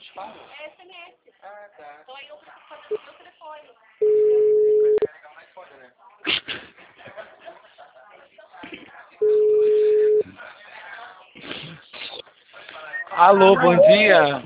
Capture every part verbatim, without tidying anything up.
É S M S. Ah, tá. Então aí eu preciso fazer no meu telefone. Vai carregar mais foda, né? Alô, bom dia.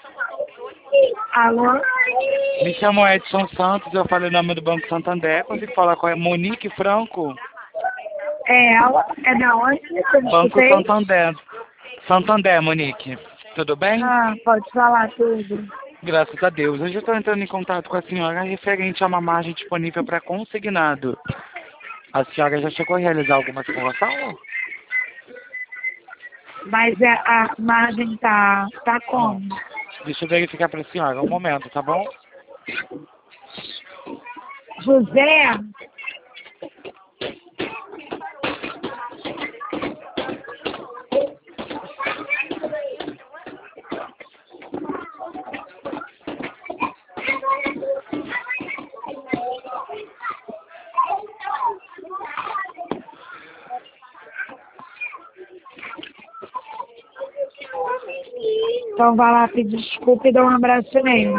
Alô? Me chamo Edson Santos, eu falei o nome do Banco Santander. Consigo falar com a Monique Franco? É ela? É da onde? Eu não Banco escutei. Santander. Santander, Monique. Tudo bem? Ah, pode falar tudo. Graças a Deus. Hoje eu estou entrando em contato com a senhora referente a uma margem disponível para consignado. A senhora já chegou a realizar alguma simulação? Mas é, a margem tá, tá Ó, como? deixa eu verificar para a senhora. Um momento, tá bom? José? Então vai lá pedir desculpa e dá um abraço nele.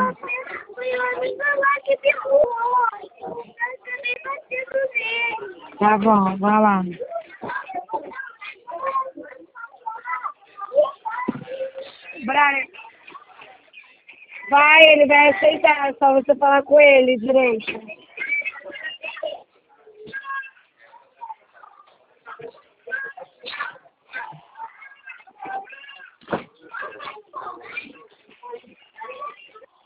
Tá bom, vai lá. Brian, vai, ele vai aceitar, é só você falar com ele direito.